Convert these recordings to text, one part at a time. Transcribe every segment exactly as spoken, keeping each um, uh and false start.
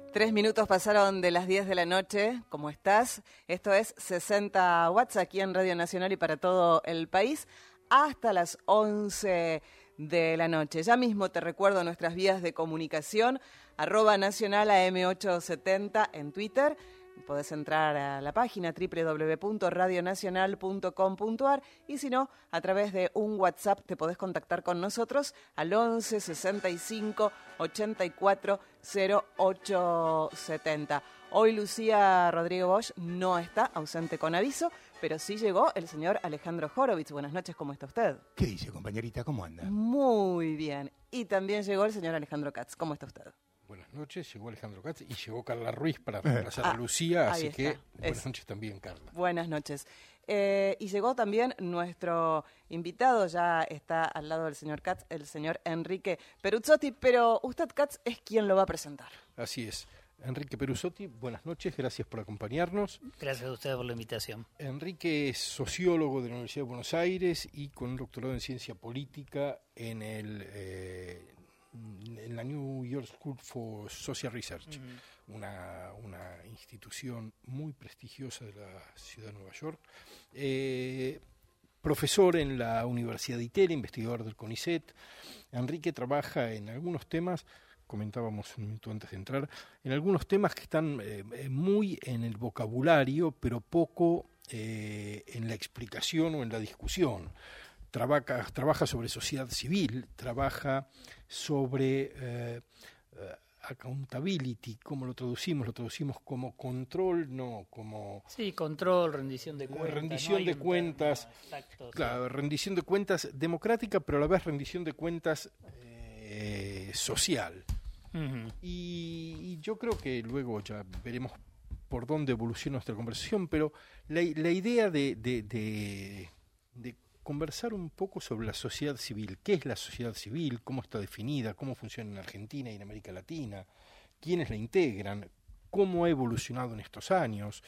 Tres minutos pasaron de las diez de la noche. ¿Cómo estás? Esto es sesenta watts aquí en Radio Nacional y para todo el país hasta las once de la noche. Ya mismo te recuerdo nuestras vías de comunicación, arroba nacional A M ochocientos setenta en Twitter. Podés entrar a la página doble u doble u doble u punto radio nacional punto com punto a r y si no, a través de un WhatsApp te podés contactar con nosotros al once sesenta y cinco ochenta y cuatro cero ocho setenta. Hoy Lucía Rodrigo Bosch no está, ausente con aviso, pero sí llegó el señor Alejandro Horowitz. Buenas noches, ¿cómo está usted? ¿Qué dice, compañerita? ¿Cómo anda? Muy bien. Y también llegó el señor Alejandro Katz. ¿Cómo está usted? Buenas noches, llegó Alejandro Katz y llegó Carla Ruiz para reemplazar ah, a Lucía, así que buenas es. noches también, Carla. Buenas noches. Eh, y llegó también nuestro invitado, ya está al lado del señor Katz, el señor Enrique Peruzzotti, pero usted, Katz, es quien lo va a presentar. Así es. Enrique Peruzzotti, buenas noches, gracias por acompañarnos. Gracias a ustedes por la invitación. Enrique es sociólogo de la Universidad de Buenos Aires y con un doctorado en ciencia política en el... Eh, en la New York School for Social Research, uh-huh. una, una institución muy prestigiosa de la ciudad de Nueva York, eh, profesor en la Universidad de Itela, investigador del CONICET. Enrique trabaja en algunos temas, comentábamos un minuto antes de entrar, en algunos temas que están eh, muy en el vocabulario, pero poco eh, en la explicación o en la discusión. Trabaja, trabaja sobre sociedad civil, trabaja sobre eh, uh, accountability, ¿cómo lo traducimos? Lo traducimos como control, no como... Sí, control, rendición de cuentas. Rendición no de cuentas, exacto, claro, sí. rendición de cuentas democrática, pero a la vez rendición de cuentas eh, social. Uh-huh. Y, y yo creo que luego ya veremos por dónde evoluciona nuestra conversación, pero la, la idea de... de, de, de conversar un poco sobre la sociedad civil. ¿Qué es la sociedad civil? ¿Cómo está definida? ¿Cómo funciona en Argentina y en América Latina? ¿Quiénes la integran? ¿Cómo ha evolucionado en estos años?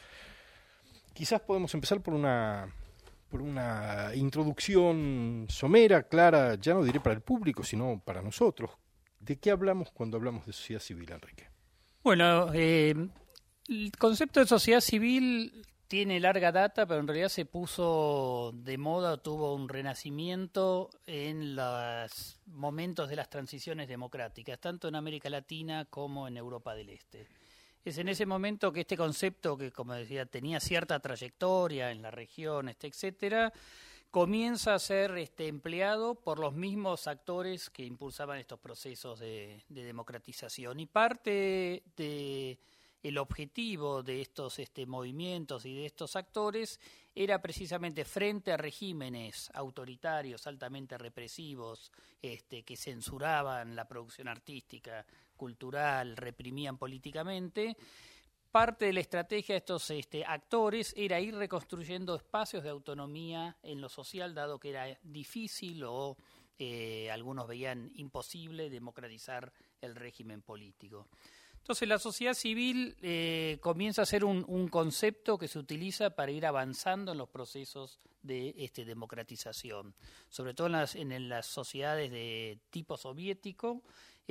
Quizás podemos empezar por una, por una introducción somera, clara, ya no diré para el público, sino para nosotros. ¿De qué hablamos cuando hablamos de sociedad civil, Enrique? Bueno, eh, el concepto de sociedad civil... tiene larga data, pero en realidad se puso de moda, tuvo un renacimiento en los momentos de las transiciones democráticas, tanto en América Latina como en Europa del Este. Es en ese momento que este concepto, que como decía, tenía cierta trayectoria en la región, este, etcétera, comienza a ser este, empleado por los mismos actores que impulsaban estos procesos de, de democratización. Y parte de... el objetivo de estos este, movimientos y de estos actores era precisamente frente a regímenes autoritarios, altamente represivos, este, que censuraban la producción artística, cultural, reprimían políticamente. Parte de la estrategia de estos este, actores era ir reconstruyendo espacios de autonomía en lo social, dado que era difícil o eh, algunos veían imposible democratizar el régimen político. Entonces la sociedad civil eh, comienza a ser un, un concepto que se utiliza para ir avanzando en los procesos de este, democratización, sobre todo en las, en las sociedades de tipo soviético.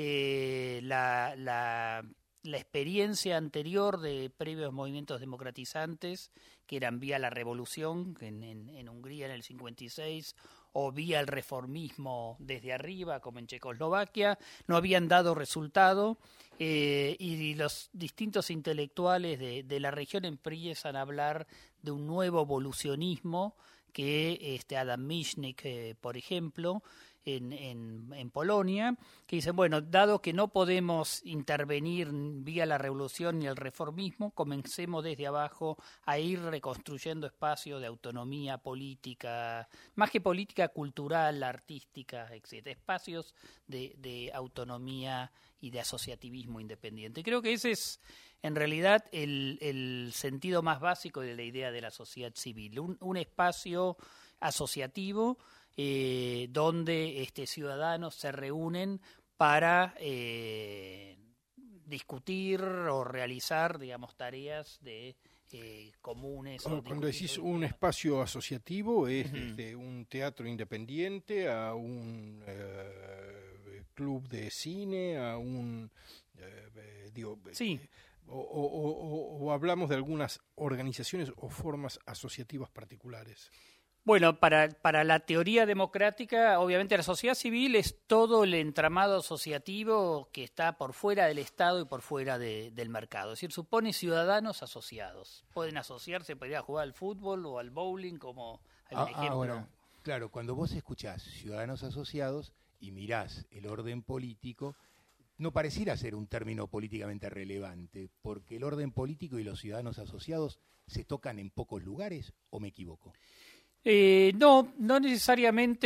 Eh, la, la, la experiencia anterior de previos movimientos democratizantes, que eran vía la revolución en, en, en Hungría en el cincuenta y seis, o vía el reformismo desde arriba, como en Checoslovaquia, no habían dado resultado, eh, y los distintos intelectuales de, de la región empiezan a hablar de un nuevo evolucionismo que este Adam Michnik, eh, por ejemplo, en, en, en Polonia, que dicen, bueno, dado que no podemos intervenir vía la revolución y el reformismo, comencemos desde abajo a ir reconstruyendo espacios de autonomía política, más que política, cultural, artística, etcétera, espacios de, de autonomía y de asociativismo independiente. Creo que ese es, en realidad, el, el sentido más básico de la idea de la sociedad civil, un, un espacio asociativo eh, donde este, ciudadanos se reúnen para eh, discutir o realizar, digamos, tareas de eh, comunes. Cuando, cuando decís un espacio asociativo, es uh-huh. desde un teatro independiente a un eh, club de cine, a un eh, digo, Sí. eh, o, o, o, o hablamos de algunas organizaciones o formas asociativas particulares. Bueno, para, para la teoría democrática, obviamente la sociedad civil es todo el entramado asociativo que está por fuera del Estado y por fuera de, del mercado. Es decir, supone ciudadanos asociados. Pueden asociarse para ir a jugar al fútbol o al bowling, como el Ah, ejemplo. ahora, claro, cuando vos escuchás ciudadanos asociados y mirás el orden político, no pareciera ser un término políticamente relevante, porque el orden político y los ciudadanos asociados se tocan en pocos lugares, ¿o me equivoco? Eh, no, no necesariamente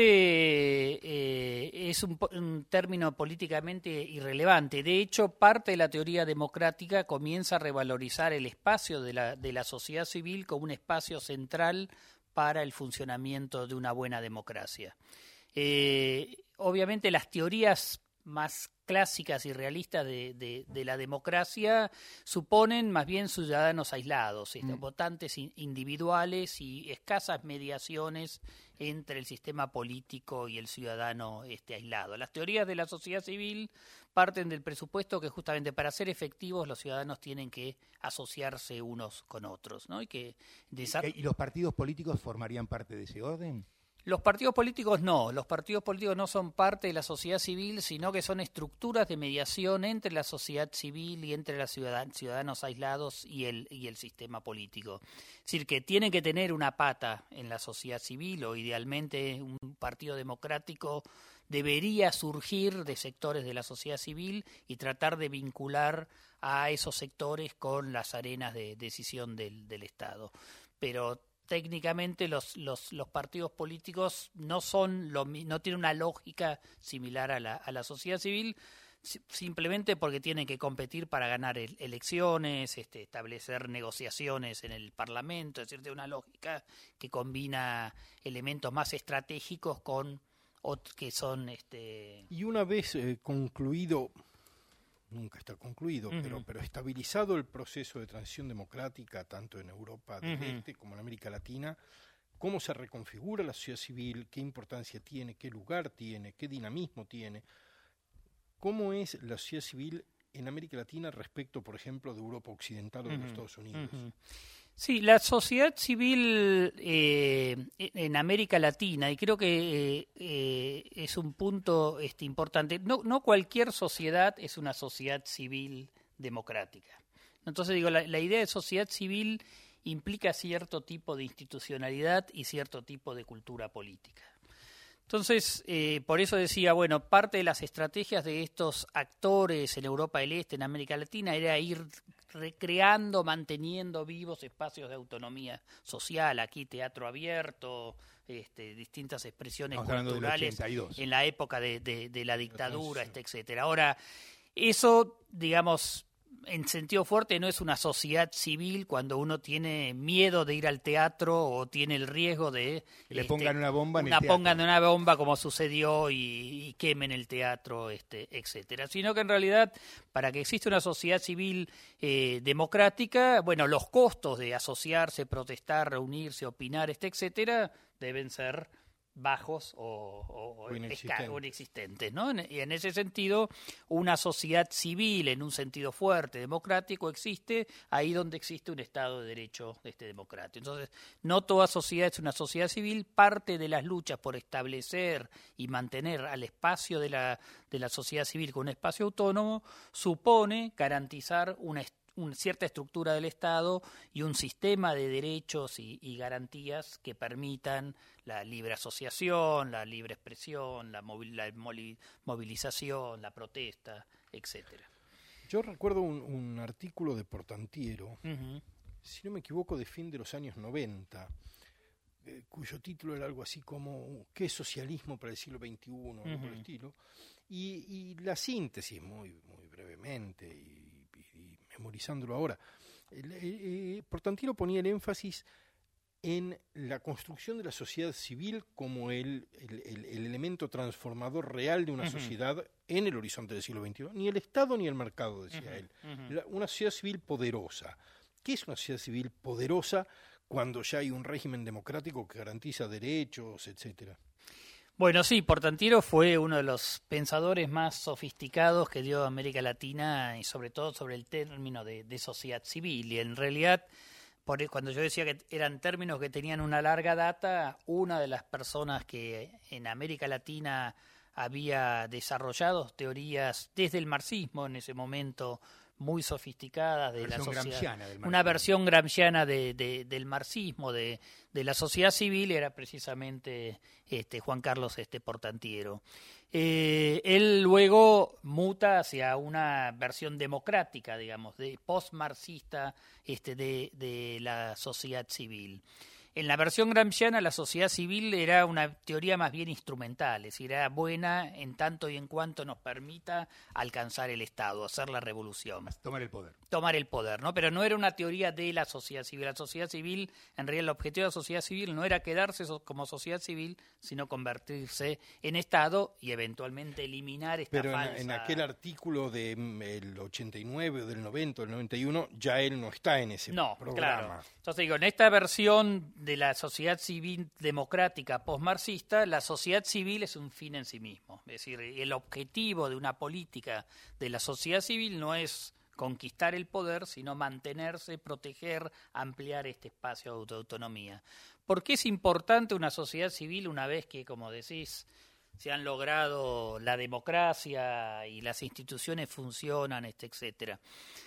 eh, es un, un término políticamente irrelevante. De hecho, parte de la teoría democrática comienza a revalorizar el espacio de la, de la sociedad civil como un espacio central para el funcionamiento de una buena democracia. Eh, obviamente las teorías más clásicas y realistas de, de, de la democracia suponen más bien ciudadanos aislados, mm. votantes individuales y escasas mediaciones entre el sistema político y el ciudadano este, aislado. Las teorías de la sociedad civil parten del presupuesto que justamente para ser efectivos los ciudadanos tienen que asociarse unos con otros, ¿no? Y, que desar- ¿Y los partidos políticos formarían parte de ese orden? Los partidos políticos no, los partidos políticos no son parte de la sociedad civil, sino que son estructuras de mediación entre la sociedad civil y entre los ciudadan- ciudadanos aislados y el, y el sistema político. Es decir, que tienen que tener una pata en la sociedad civil o idealmente un partido democrático debería surgir de sectores de la sociedad civil y tratar de vincular a esos sectores con las arenas de decisión del, del Estado. Pero técnicamente los, los, los partidos políticos no son lo, no tienen una lógica similar a la, a la sociedad civil, simplemente porque tienen que competir para ganar el, elecciones, este, establecer negociaciones en el Parlamento, es decir, de una lógica que combina elementos más estratégicos con otros que son... este Y una vez eh, concluido... nunca está concluido, uh-huh. pero, pero estabilizado el proceso de transición democrática, tanto en Europa del uh-huh. Este como en América Latina, ¿cómo se reconfigura la sociedad civil? ¿Qué importancia tiene? ¿Qué lugar tiene? ¿Qué dinamismo tiene? ¿Cómo es la sociedad civil en América Latina respecto, por ejemplo, de Europa Occidental o de uh-huh. los Estados Unidos? Uh-huh. Sí, la sociedad civil eh, en América Latina, y creo que eh, eh, es un punto este, importante, no, no cualquier sociedad es una sociedad civil democrática. Entonces digo, la, la idea de sociedad civil implica cierto tipo de institucionalidad y cierto tipo de cultura política. Entonces, eh, por eso decía, bueno, parte de las estrategias de estos actores en Europa del Este, en América Latina, era ir recreando, manteniendo vivos espacios de autonomía social, aquí teatro abierto, este, distintas expresiones Estamos culturales en la época de, de, de la dictadura, este, etcétera. Ahora, eso, digamos, en sentido fuerte no es una sociedad civil cuando uno tiene miedo de ir al teatro o tiene el riesgo de que le este, pongan una bomba en una el teatro. pongan una bomba como sucedió y, y quemen el teatro, este, etcétera. Sino que en realidad para que exista una sociedad civil eh, democrática, bueno, los costos de asociarse, protestar, reunirse, opinar, este, etcétera, deben ser bajos o, o, o, inexistentes. o inexistentes, ¿no? Y en ese sentido, una sociedad civil en un sentido fuerte, democrático, existe ahí donde existe un Estado de Derecho este, democrático. Entonces, no toda sociedad es una sociedad civil, parte de las luchas por establecer y mantener al espacio de la, de la sociedad civil con un espacio autónomo, supone garantizar una est- una cierta estructura del Estado y un sistema de derechos y, y garantías que permitan la libre asociación, la libre expresión, la, movil, la movilización, la protesta, etcétera. Yo recuerdo un, un artículo de Portantiero, uh-huh. si no me equivoco, de fin de los años noventa, eh, cuyo título era algo así como ¿qué es socialismo para el siglo veintiuno? Uh-huh. Por el estilo, y, y la síntesis, muy, muy brevemente, y memorizándolo ahora, eh, eh, Portantiero ponía el énfasis en la construcción de la sociedad civil como el, el, el, el elemento transformador real de una uh-huh. sociedad en el horizonte del siglo veintiuno. Ni el Estado ni el mercado, decía uh-huh. él. Uh-huh. La, una sociedad civil poderosa. ¿Qué es una sociedad civil poderosa cuando ya hay un régimen democrático que garantiza derechos, etcétera? Bueno, sí, Portantiero fue uno de los pensadores más sofisticados que dio América Latina, y sobre todo sobre el término de, de sociedad civil. Y en realidad, por, cuando yo decía que eran términos que tenían una larga data, una de las personas que en América Latina había desarrollado teorías desde el marxismo en ese momento muy sofisticadas de la sociedad, una versión gramsciana de, de, del marxismo, de, de la sociedad civil, era precisamente este Juan Carlos este Portantiero. Eh, él luego muta hacia una versión democrática, digamos, de post-marxista este, de, de la sociedad civil. En la versión gramsciana, la sociedad civil era una teoría más bien instrumental, es decir, era buena en tanto y en cuanto nos permita alcanzar el Estado, hacer la revolución. Tomar el poder. Tomar el poder, ¿no? Pero no era una teoría de la sociedad civil. La sociedad civil, en realidad el objetivo de la sociedad civil no era quedarse como sociedad civil, sino convertirse en Estado y eventualmente eliminar esta Pero falsa... en, en aquel artículo del ochenta y nueve o del noventa o del noventa y uno, ya él no está en ese no, programa. Claro. Entonces digo, en esta versión de la sociedad civil democrática postmarxista, la sociedad civil es un fin en sí mismo. Es decir, el objetivo de una política de la sociedad civil no es conquistar el poder, sino mantenerse, proteger, ampliar este espacio de autonomía. ¿Por qué es importante una sociedad civil una vez que, como decís, se han logrado la democracia y las instituciones funcionan, este, etcétera?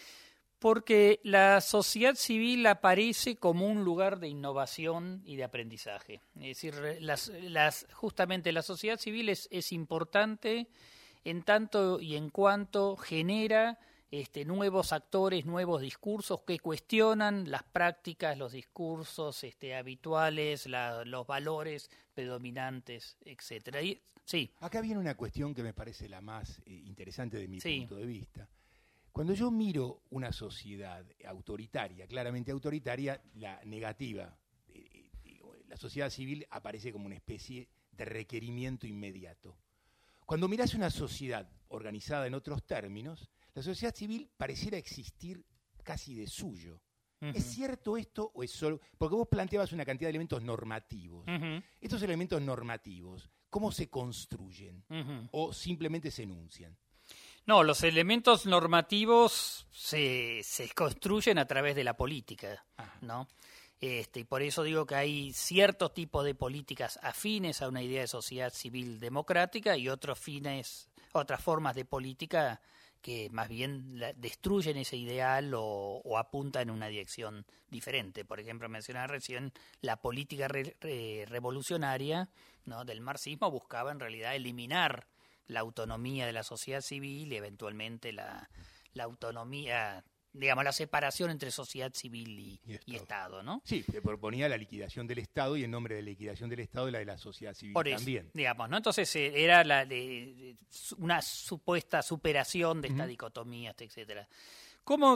Porque la sociedad civil aparece como un lugar de innovación y de aprendizaje. Es decir, las, las, justamente la sociedad civil es, es importante en tanto y en cuanto genera este, nuevos actores, nuevos discursos que cuestionan las prácticas, los discursos este, habituales, la, los valores predominantes, etcétera. Y, sí. Acá viene una cuestión que me parece la más eh, interesante de mi sí. punto de vista. Cuando yo miro una sociedad autoritaria, claramente autoritaria, la negativa, eh, eh, la sociedad civil aparece como una especie de requerimiento inmediato. Cuando mirás una sociedad organizada en otros términos, la sociedad civil pareciera existir casi de suyo. Uh-huh. ¿Es cierto esto o es solo...? Porque vos planteabas una cantidad de elementos normativos. Uh-huh. Estos elementos normativos, ¿cómo se construyen? Uh-huh. ¿O simplemente se enuncian? No, los elementos normativos se, se construyen a través de la política, ¿no? Este, y por eso digo que hay ciertos tipos de políticas afines a una idea de sociedad civil democrática y otros fines, otras formas de política que más bien la, destruyen ese ideal o, o apuntan en una dirección diferente. Por ejemplo, mencionaba recién la política re, re, revolucionaria, ¿no?, del marxismo buscaba en realidad eliminar la autonomía de la sociedad civil y eventualmente la, la autonomía, digamos, la separación entre sociedad civil y, y, Estado. y Estado, ¿no? Sí, se proponía la liquidación del Estado y en nombre de la liquidación del Estado la de la sociedad civil Por eso, también. Digamos, ¿no? Entonces eh, era la de, de, una supuesta superación de esta uh-huh. dicotomía, etcétera. ¿Cómo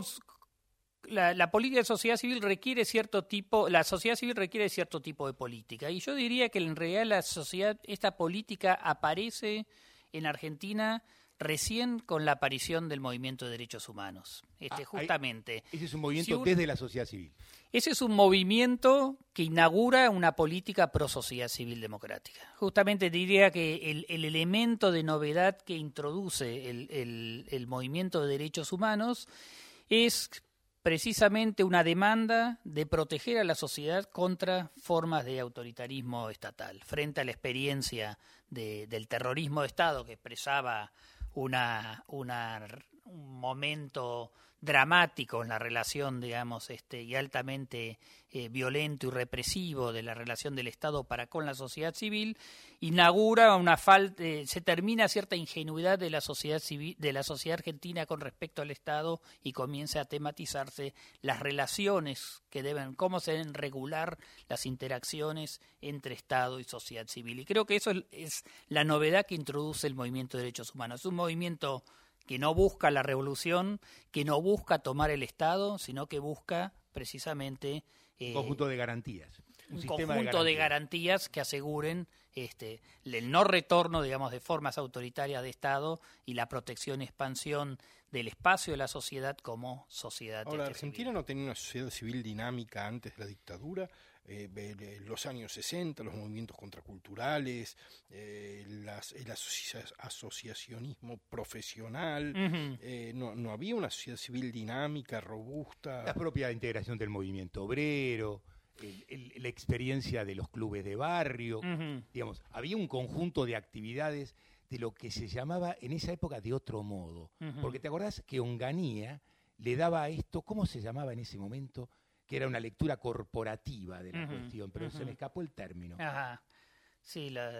la, la política de sociedad civil requiere cierto tipo, la sociedad civil requiere cierto tipo de política? Y yo diría que en realidad la sociedad, esta política aparece en Argentina recién con la aparición del movimiento de derechos humanos. Este, ah, justamente. Ese es un movimiento si un, desde la sociedad civil. Ese es un movimiento que inaugura una política pro sociedad civil democrática. Justamente diría que el, el elemento de novedad que introduce el, el, el movimiento de derechos humanos es precisamente una demanda de proteger a la sociedad contra formas de autoritarismo estatal, frente a la experiencia de, del terrorismo de Estado que expresaba una, una, un momento dramático en la relación, digamos, este, y altamente eh, violento y represivo de la relación del Estado para con la sociedad civil, inaugura una falta, eh, se termina cierta ingenuidad de la sociedad civil, de la sociedad argentina con respecto al Estado y comienza a tematizarse las relaciones que deben, cómo se deben regular las interacciones entre Estado y sociedad civil. Y creo que eso es, es la novedad que introduce el movimiento de derechos humanos. Es un movimiento que no busca la revolución, que no busca tomar el Estado, sino que busca precisamente eh, un conjunto de garantías, un, un conjunto de garantías. de garantías que aseguren este el no retorno, digamos, de formas autoritarias de Estado y la protección y expansión del espacio de la sociedad como sociedad. Ahora, Argentina civil. no tenía una sociedad civil dinámica antes de la dictadura. eh, los años sesenta, los movimientos contraculturales, eh, las, el asocia- asociacionismo profesional, uh-huh. eh, no, no había una sociedad civil dinámica, robusta. La propia integración del movimiento obrero, el, el, la experiencia de los clubes de barrio, uh-huh. digamos, había un conjunto de actividades de lo que se llamaba en esa época de otro modo. Uh-huh. Porque te acordás que Onganía le daba a esto, ¿cómo se llamaba en ese momento? Que era una lectura corporativa de la uh-huh. cuestión, pero uh-huh. se me escapó el término. Ajá. Sí, la,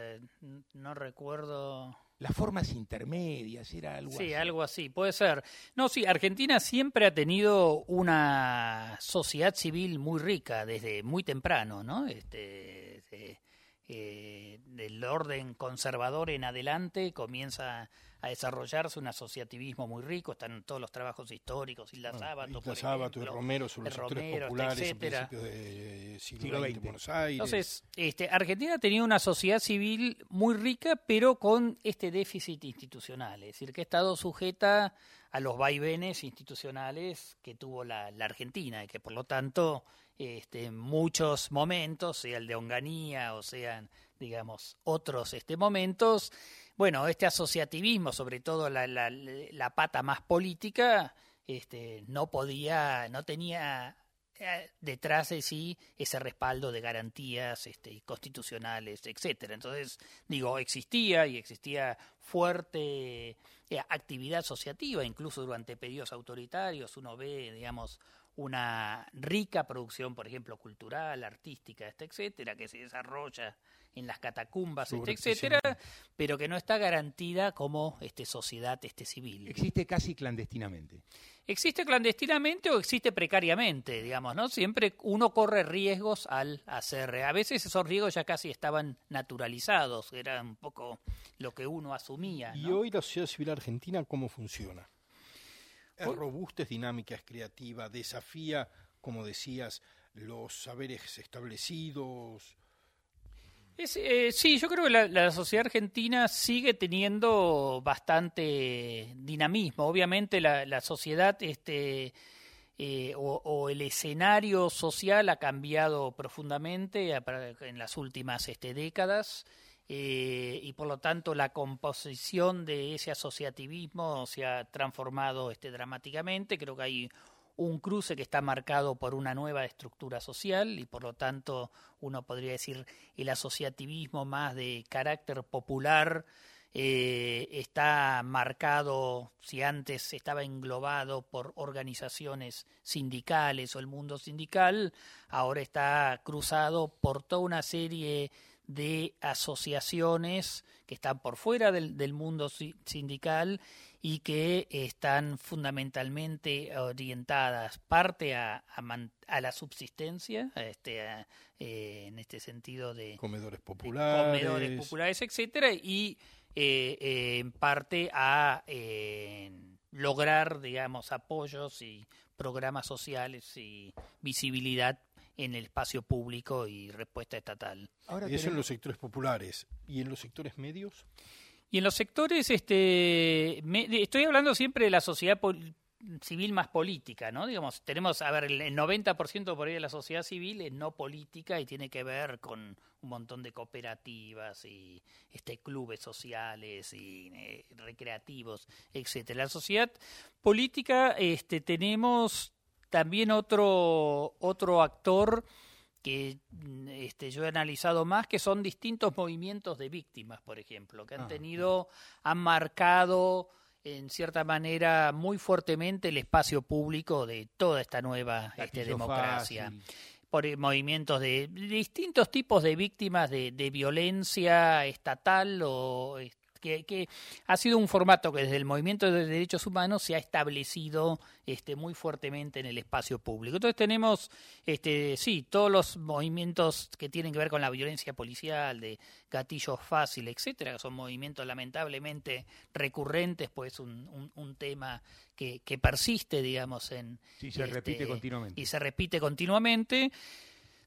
no recuerdo. Las formas intermedias, era algo sí, así. Sí, algo así, puede ser. No, sí, Argentina siempre ha tenido una sociedad civil muy rica desde muy temprano, ¿no? Este, de, eh, del orden conservador en adelante comienza a desarrollarse un asociativismo muy rico, están todos los trabajos históricos, Isla Sábato, Isla Sábato y Romero sobre los sectores Romero, populares etcétera. a principios del siglo veinte en Buenos Aires. Entonces, este, Argentina tenía una sociedad civil muy rica, pero con este déficit institucional, es decir, que ha estado sujeta a los vaivenes institucionales que tuvo la, la Argentina y que por lo tanto este, en muchos momentos, sea el de Onganía o sean, digamos, otros este, momentos, bueno, este asociativismo, sobre todo la, la, la pata más política, este, no podía, no tenía detrás de sí ese respaldo de garantías este, constitucionales, etcétera. Entonces, digo, existía y existía fuerte eh, actividad asociativa, incluso durante periodos autoritarios. Uno ve, digamos, una rica producción, por ejemplo, cultural, artística, este, etcétera, que se desarrolla en las catacumbas, este, etcétera, pero que no está garantida como este, sociedad este, civil. Existe casi clandestinamente. Existe clandestinamente o existe precariamente, digamos, ¿no? Siempre uno corre riesgos al hacer. A veces esos riesgos ya casi estaban naturalizados, era un poco lo que uno asumía, ¿no? ¿Y hoy la sociedad civil argentina cómo funciona? Es robusta, es dinámica, es creativa, desafía, como decías, los saberes establecidos. Es, eh, sí, yo creo que la, la sociedad argentina sigue teniendo bastante dinamismo. Obviamente la, la sociedad este, eh, o, o el escenario social ha cambiado profundamente en las últimas este, décadas. Eh, y por lo tanto la composición de ese asociativismo se ha transformado este, dramáticamente. Creo que hay un cruce que está marcado por una nueva estructura social y por lo tanto uno podría decir el asociativismo más de carácter popular eh, está marcado, si antes estaba englobado por organizaciones sindicales o el mundo sindical, ahora está cruzado por toda una serie de asociaciones que están por fuera del, del mundo sindical y que están fundamentalmente orientadas parte a, a, man, a la subsistencia, a este, a, eh, en este sentido de comedores populares, de comedores populares, etcétera, y eh, eh, en parte a eh, lograr, digamos, apoyos y programas sociales y visibilidad en el espacio público y respuesta estatal. Ahora y eso tenemos... en los sectores populares. ¿Y en los sectores medios? Y en los sectores, este, me, estoy hablando siempre de la sociedad pol- civil más política, ¿no? Digamos, tenemos, a ver, el noventa por ciento por ahí de la sociedad civil es no política y tiene que ver con un montón de cooperativas y este, clubes sociales y eh, recreativos, etcétera. La sociedad política, este, tenemos también otro otro actor que este, yo he analizado más, que son distintos movimientos de víctimas, por ejemplo, que han ah, tenido, han marcado en cierta manera muy fuertemente el espacio público de toda esta nueva este, democracia. Fácil. Por movimientos de, de distintos tipos de víctimas de, de violencia estatal o Que, que ha sido un formato que desde el movimiento de derechos humanos se ha establecido este, muy fuertemente en el espacio público. Entonces tenemos, este, sí, todos los movimientos que tienen que ver con la violencia policial, de gatillos fáciles, etcétera, que son movimientos lamentablemente recurrentes, pues un, un, un tema que, que persiste, digamos, en sí, se este, repite continuamente. Y se repite continuamente.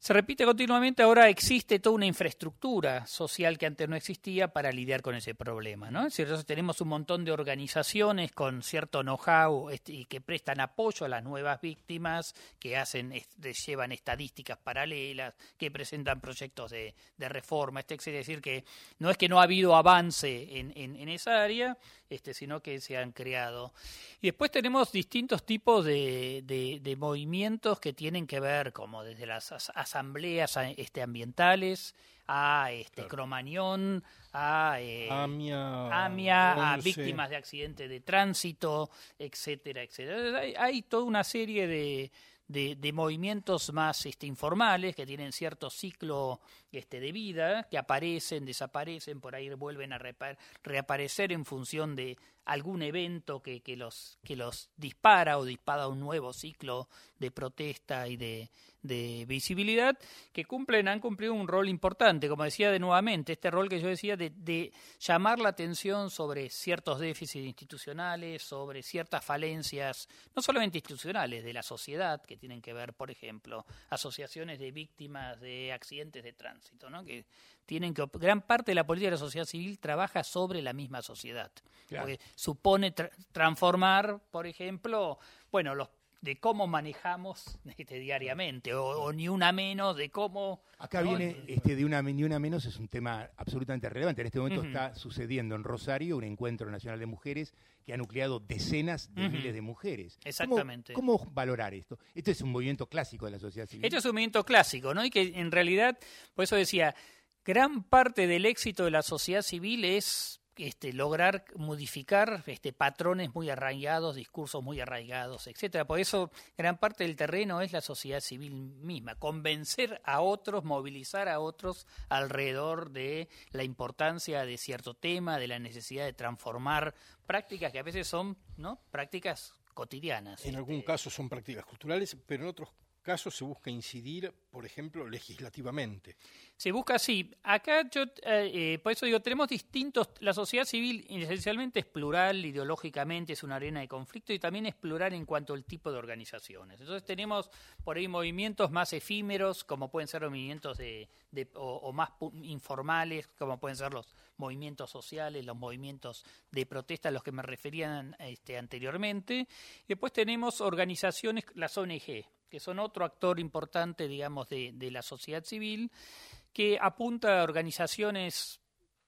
Se repite continuamente, ahora existe toda una infraestructura social que antes no existía para lidiar con ese problema, ¿no? Es decir, entonces tenemos un montón de organizaciones con cierto know-how este, y que prestan apoyo a las nuevas víctimas, que hacen, este, llevan estadísticas paralelas, que presentan proyectos de, de reforma, este, es decir, que no es que no ha habido avance en, en, en esa área, este, sino que se han creado. Y después tenemos distintos tipos de, de, de movimientos que tienen que ver, como desde las asambleas este, ambientales, a este, claro. Cromañón, a eh, AMIA, AMIA a víctimas de accidentes de tránsito, etcétera, etcétera. Hay, hay toda una serie de, de, de movimientos más este, informales que tienen cierto ciclo este, de vida, que aparecen, desaparecen, por ahí vuelven a repa- reaparecer en función de algún evento que, que, los, que los dispara o dispara un nuevo ciclo de protesta y de, de visibilidad, que cumplen, han cumplido un rol importante, como decía de nuevamente, este rol que yo decía de, de llamar la atención sobre ciertos déficits institucionales, sobre ciertas falencias, no solamente institucionales, de la sociedad, que tienen que ver, por ejemplo, asociaciones de víctimas de accidentes de tránsito, ¿no? Que tienen que gran parte de la política de la sociedad civil trabaja sobre la misma sociedad. Claro. Porque supone tra- transformar, por ejemplo, bueno, los de cómo manejamos este, diariamente, o, o ni una menos de cómo... Acá ¿no? viene, este, de una, ni una menos es un tema absolutamente relevante. En este momento uh-huh. está sucediendo en Rosario un encuentro nacional de mujeres que ha nucleado decenas de uh-huh. miles de mujeres. Exactamente. ¿Cómo, ¿Cómo valorar esto? Esto es un movimiento clásico de la sociedad civil. Esto es un movimiento clásico, ¿no? Y que en realidad, por eso decía, gran parte del éxito de la sociedad civil es... Este, lograr modificar este, patrones muy arraigados, discursos muy arraigados, etcétera. Por eso gran parte del terreno es la sociedad civil misma, convencer a otros, movilizar a otros alrededor de la importancia de cierto tema, de la necesidad de transformar prácticas que a veces son, ¿no?, prácticas cotidianas. En este. algún caso son prácticas culturales, pero en otros casos se busca incidir, por ejemplo, legislativamente. Se busca así. Acá yo, eh, por eso digo, tenemos distintos, la sociedad civil esencialmente es plural, ideológicamente es una arena de conflicto y también es plural en cuanto al tipo de organizaciones. Entonces tenemos por ahí movimientos más efímeros, como pueden ser los movimientos de, de o, o más informales, como pueden ser los movimientos sociales, los movimientos de protesta a los que me refería este, anteriormente. Después tenemos organizaciones, las O N G, que son otro actor importante, digamos, de, de la sociedad civil, que apunta a organizaciones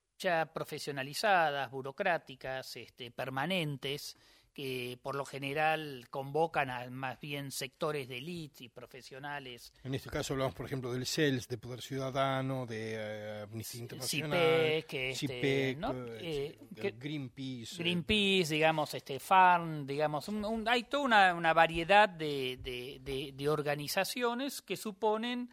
ya profesionalizadas, burocráticas, este, permanentes, que por lo general convocan a más bien sectores de élite y profesionales. En este caso hablamos, por ejemplo, del C E L S, de Poder Ciudadano, de uh, Amnistía Internacional, CIPEC, este, CIPEC, ¿no? eh, eh, Greenpeace. Greenpeace, eh. digamos, este Farm, digamos, un, un, hay toda una, una variedad de, de, de, de organizaciones que suponen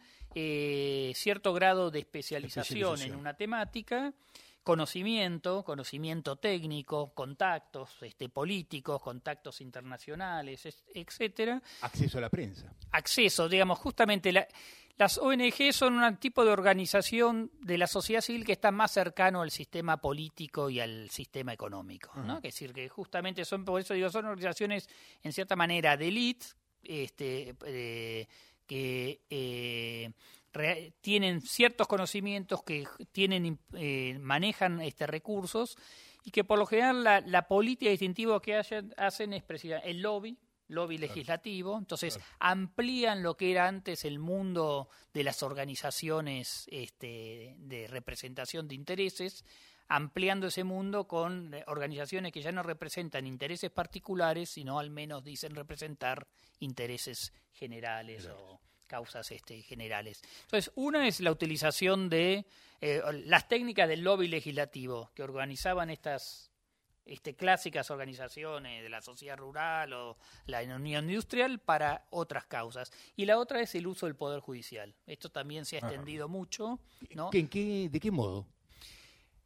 eh, cierto grado de especialización, especialización en una temática, conocimiento, conocimiento técnico, contactos este, políticos, contactos internacionales, etcétera. Acceso a la prensa. Acceso, digamos, justamente la, las O N G son un tipo de organización de la sociedad civil que está más cercano al sistema político y al sistema económico, uh-huh. ¿no? Es decir, que justamente son, por eso digo, son organizaciones en cierta manera de élite, este, eh, que eh, re, tienen ciertos conocimientos, que tienen eh, manejan este recursos y que por lo general la, la política distintiva que hayan, hacen es precisamente el lobby, lobby legislativo, claro. Entonces claro. amplían lo que era antes el mundo de las organizaciones este, de representación de intereses, ampliando ese mundo con organizaciones que ya no representan intereses particulares, sino al menos dicen representar intereses generales claro. o causas este, generales. Entonces, una es la utilización de eh, las técnicas del lobby legislativo que organizaban estas este, clásicas organizaciones de la sociedad rural o la unión industrial para otras causas. Y la otra es el uso del poder judicial. Esto también se ha extendido ah. mucho, ¿no? ¿Qué, qué, ¿De qué modo?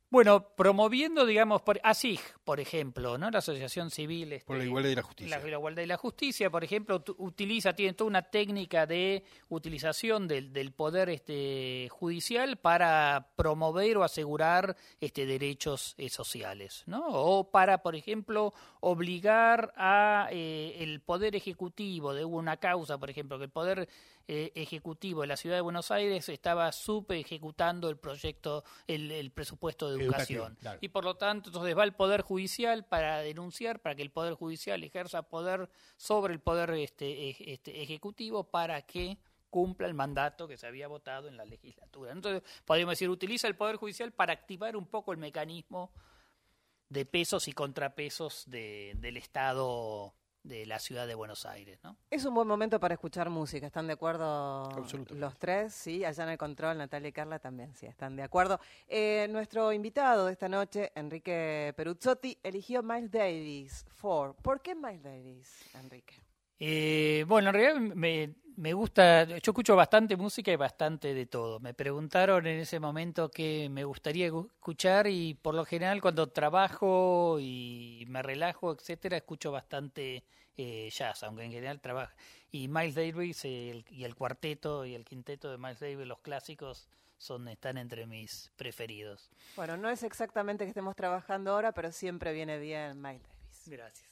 Bueno, promoviendo, digamos, por, A S I G, por ejemplo, ¿no? La Asociación Civil... Este, por la Igualdad y la Justicia. La, la Igualdad y la Justicia, por ejemplo, t- utiliza, tiene toda una técnica de utilización del, del poder este, judicial para promover o asegurar este, derechos eh, sociales, ¿no? O para, por ejemplo, obligar a eh, el Poder Ejecutivo de una causa, por ejemplo, que el Poder eh, Ejecutivo de la Ciudad de Buenos Aires estaba subejecutando el proyecto, el, el presupuesto de educación. Educativo, claro. Y por lo tanto, entonces va el Poder Judicial para denunciar, para que el Poder Judicial ejerza poder sobre el Poder este, este, Ejecutivo para que cumpla el mandato que se había votado en la legislatura. Entonces, podríamos decir, utiliza el Poder Judicial para activar un poco el mecanismo de pesos y contrapesos de, del Estado de la Ciudad de Buenos Aires, ¿no? Es un buen momento para escuchar música, ¿están de acuerdo los tres? Sí, allá en el control, Natalia y Carla también, sí, están de acuerdo. Eh, nuestro invitado de esta noche, Enrique Peruzzotti, eligió Miles Davis, Four. ¿Por qué Miles Davis, Enrique? Eh, bueno, en realidad me, me gusta, yo escucho bastante música y bastante de todo. Me preguntaron en ese momento qué me gustaría escuchar y por lo general cuando trabajo y me relajo, etcétera, escucho bastante eh, jazz, aunque en general trabajo. Y Miles Davis eh, el, y el cuarteto y el quinteto de Miles Davis, los clásicos, son están entre mis preferidos. Bueno, no es exactamente que estemos trabajando ahora, pero siempre viene bien Miles Davis. Gracias.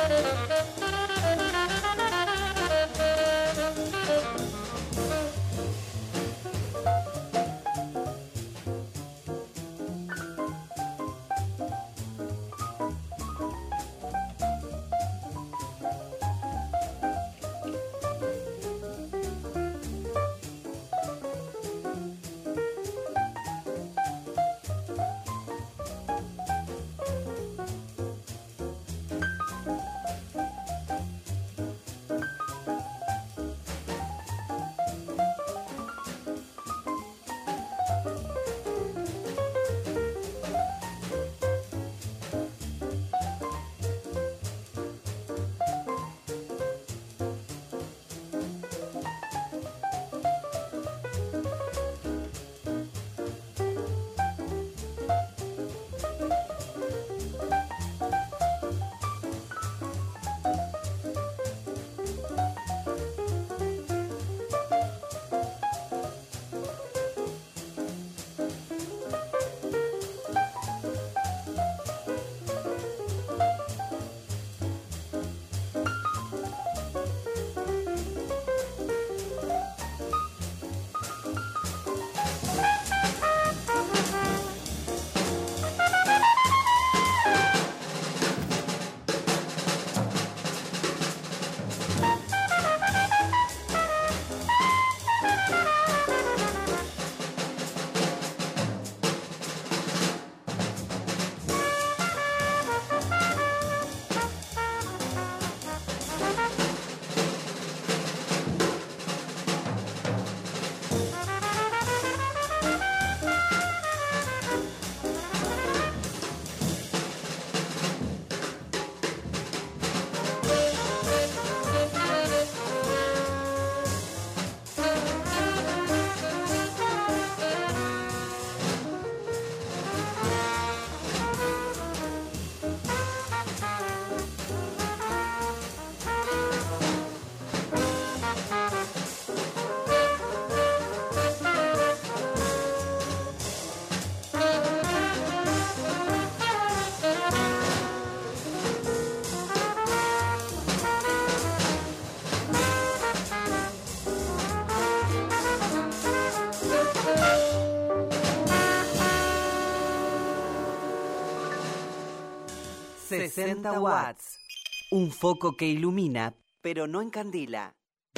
sesenta watts. Un foco que ilumina, pero no encandila.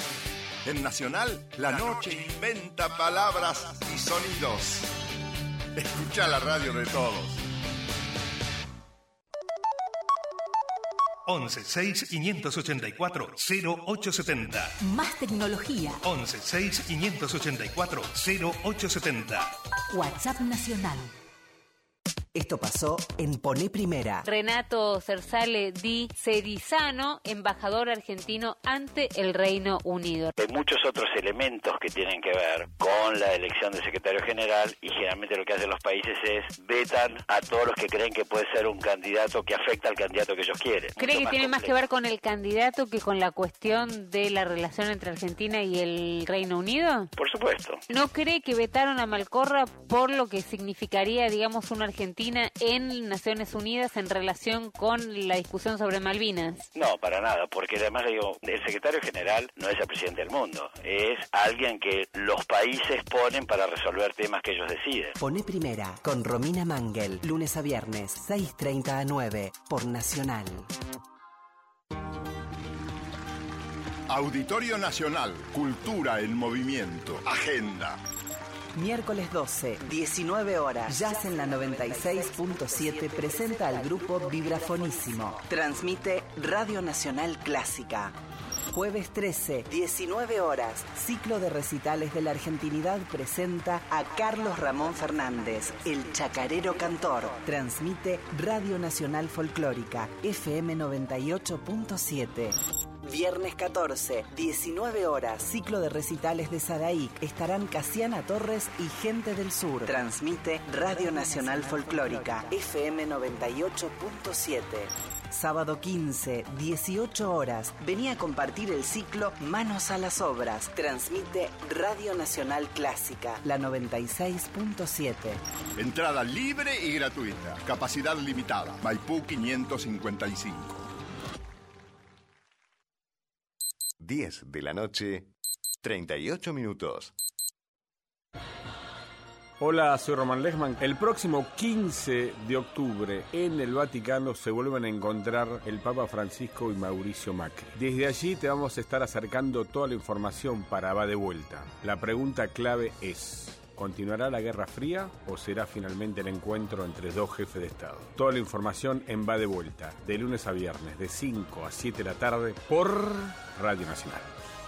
En Nacional, la noche inventa palabras y sonidos. Escucha la radio de todos. once seis quinientos ochenta y cuatro cero ocho setenta. Más tecnología. once seis quinientos ochenta y cuatro cero ocho setenta. WhatsApp Nacional. Esto pasó en Poné Primera. Renato Zersale Di Cerizano, embajador argentino ante el Reino Unido. Hay muchos otros elementos que tienen que ver con la elección del secretario general y generalmente lo que hacen los países es vetan a todos los que creen que puede ser un candidato que afecta al candidato que ellos quieren. ¿Cree que tiene más que ver con el candidato que con la cuestión de la relación entre Argentina y el Reino Unido? Por supuesto. ¿No cree que vetaron a Malcorra por lo que significaría, digamos, una Argentina en Naciones Unidas en relación con la discusión sobre Malvinas? No, para nada, porque además digo, el secretario general no es el presidente del mundo, es alguien que los países ponen para resolver temas que ellos deciden. Poné Primera con Romina Mangel, lunes a viernes, seis treinta a nueve, por Nacional. Auditorio Nacional, Cultura en Movimiento, Agenda. Miércoles doce, diecinueve horas, Jazz en la noventa y seis punto siete presenta al grupo Vibrafonísimo. Transmite Radio Nacional Clásica. Jueves trece, diecinueve horas, ciclo de recitales de la Argentinidad presenta a Carlos Ramón Fernández, el chacarero cantor. Transmite Radio Nacional Folclórica, F M noventa y ocho punto siete. Viernes catorce, diecinueve horas, ciclo de recitales de Sadaik. Estarán Casiana Torres y Gente del Sur. Transmite Radio Nacional Folclórica, F M noventa y ocho punto siete. Sábado quince, dieciocho horas, venía a compartir el ciclo Manos a las Obras. Transmite Radio Nacional Clásica, la noventa y seis punto siete. Entrada libre y gratuita. Capacidad limitada. Maipú quinientos cincuenta y cinco. diez de la noche, treinta y ocho minutos. Hola, soy Román Lechman. El próximo quince de octubre en el Vaticano se vuelven a encontrar el Papa Francisco y Mauricio Macri. Desde allí te vamos a estar acercando toda la información para Va de Vuelta. La pregunta clave es: ¿continuará la Guerra Fría o será finalmente el encuentro entre dos jefes de Estado? Toda la información en Va de Vuelta, de lunes a viernes, de cinco a siete de la tarde, por Radio Nacional.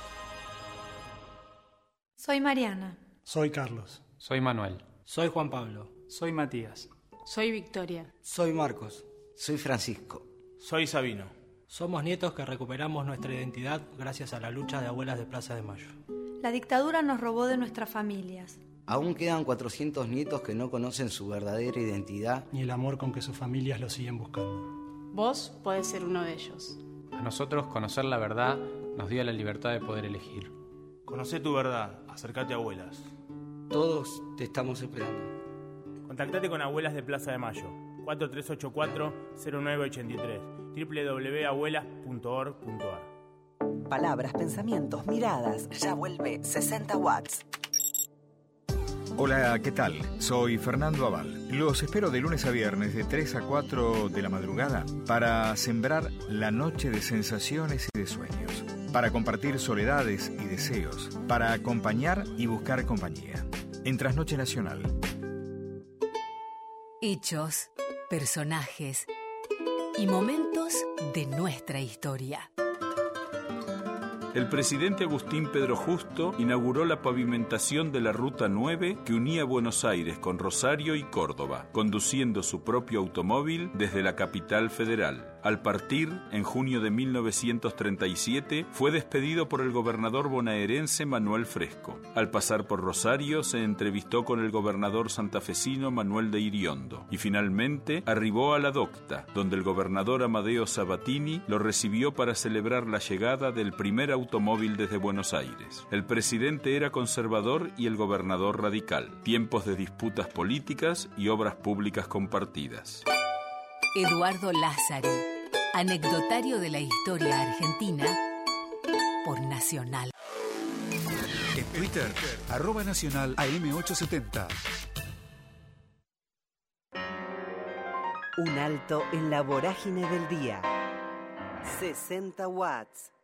Soy Mariana. Soy Carlos. Soy Manuel. Soy Juan Pablo. Soy Matías. Soy Victoria. Soy Marcos. Soy Francisco. Soy Sabino. Somos nietos que recuperamos nuestra identidad gracias a la lucha de abuelas de Plaza de Mayo. La dictadura nos robó de nuestras familias. Aún quedan cuatrocientos nietos que no conocen su verdadera identidad ni el amor con que sus familias lo siguen buscando. Vos podés ser uno de ellos. A nosotros conocer la verdad nos dio la libertad de poder elegir. Conocé tu verdad, acércate a Abuelas. Todos te estamos esperando. Contactate con Abuelas de Plaza de Mayo, cuatro tres ocho cuatro, cero nueve ocho tres, doble u doble u doble u punto abuelas punto org punto a r. Palabras, pensamientos, miradas. Ya vuelve sesenta watts. Hola, ¿qué tal? Soy Fernando Aval. Los espero de lunes a viernes de tres a cuatro de la madrugada para sembrar la noche de sensaciones y de sueños, para compartir soledades y deseos, para acompañar y buscar compañía. En Trasnoche Nacional. Hechos, personajes y momentos de nuestra historia. El presidente Agustín Pedro Justo inauguró la pavimentación de la Ruta nueve que unía Buenos Aires con Rosario y Córdoba, conduciendo su propio automóvil desde la capital federal. Al partir, en junio de mil novecientos treinta y siete, fue despedido por el gobernador bonaerense Manuel Fresco. Al pasar por Rosario, se entrevistó con el gobernador santafesino Manuel de Iriondo. Y finalmente, arribó a La Docta, donde el gobernador Amadeo Sabatini lo recibió para celebrar la llegada del primer automóvil desde Buenos Aires. El presidente era conservador y el gobernador radical. Tiempos de disputas políticas y obras públicas compartidas. Eduardo Lázari, anecdotario de la historia argentina, por Nacional. En Twitter, arroba Nacional A M ochocientos setenta. Un alto en la vorágine del día. sesenta watts.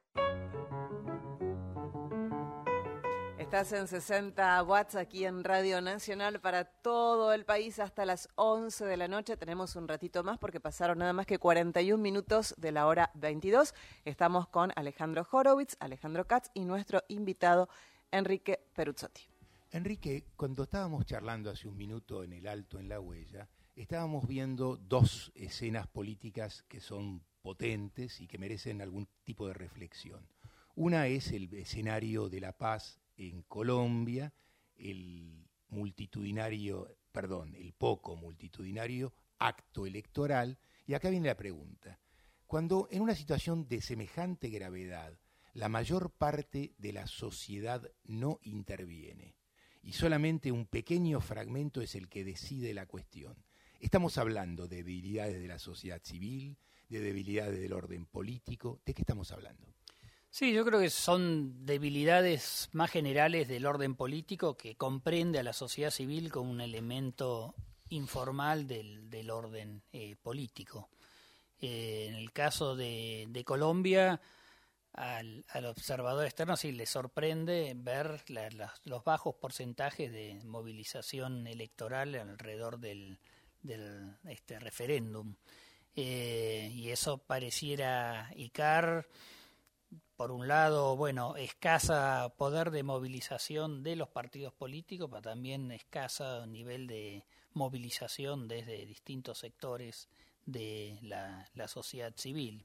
Estás en sesenta watts aquí en Radio Nacional para todo el país hasta las once de la noche. Tenemos un ratito más porque pasaron nada más que cuarenta y un minutos de la hora veintidós. Estamos con Alejandro Horowitz, Alejandro Katz y nuestro invitado Enrique Peruzzotti. Enrique, cuando estábamos charlando hace un minuto en el Alto en la Huella, estábamos viendo dos escenas políticas que son potentes y que merecen algún tipo de reflexión. Una es el escenario de la paz en Colombia, el multitudinario, perdón, el poco multitudinario acto electoral. Y acá viene la pregunta. Cuando en una situación de semejante gravedad, la mayor parte de la sociedad no interviene y solamente un pequeño fragmento es el que decide la cuestión, estamos hablando de debilidades de la sociedad civil, de debilidades del orden político. ¿De qué estamos hablando? Sí, yo creo que son debilidades más generales del orden político que comprende a la sociedad civil como un elemento informal del, del orden eh, político. Eh, en el caso de, de Colombia, al, al observador externo sí le sorprende ver la, la, los bajos porcentajes de movilización electoral alrededor del, del este referéndum. Eh, y eso pareciera indicar, por un lado, bueno, escasa poder de movilización de los partidos políticos, pero también escasa nivel de movilización desde distintos sectores de la, la sociedad civil.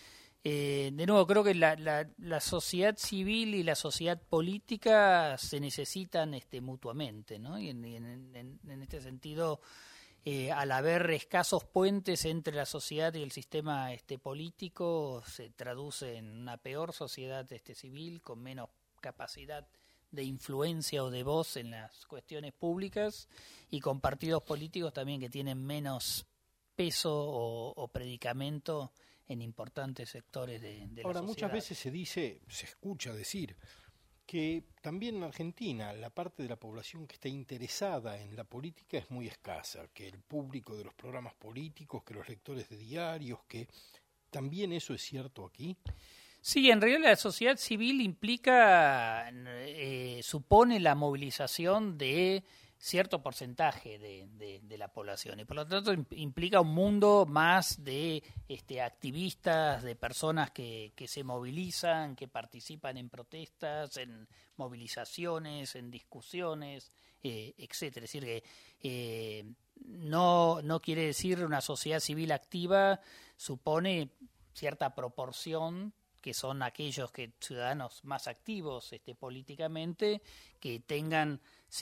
Eh, de nuevo, creo que la, la, la sociedad civil y la sociedad política se necesitan este, mutuamente, ¿no? Y en, en, en, en este sentido, Eh, al haber escasos puentes entre la sociedad y el sistema este, político, se traduce en una peor sociedad este, civil, con menos capacidad de influencia o de voz en las cuestiones públicas, y con partidos políticos también que tienen menos peso o, o predicamento en importantes sectores de, de la Ahora, sociedad. muchas veces se dice, se escucha decir, que también en Argentina la parte de la población que está interesada en la política es muy escasa, que el público de los programas políticos, que los lectores de diarios, que también eso es cierto aquí. Sí, en realidad la sociedad civil implica, eh, supone la movilización de cierto porcentaje de, de, de la población y por lo tanto implica un mundo más de este, activistas, de personas que, que se movilizan, que participan en protestas, en movilizaciones, en discusiones, eh, etcétera. Es decir, que eh, no, no quiere decir una sociedad civil activa, supone cierta proporción que son aquellos que ciudadanos más activos este, políticamente, que tengan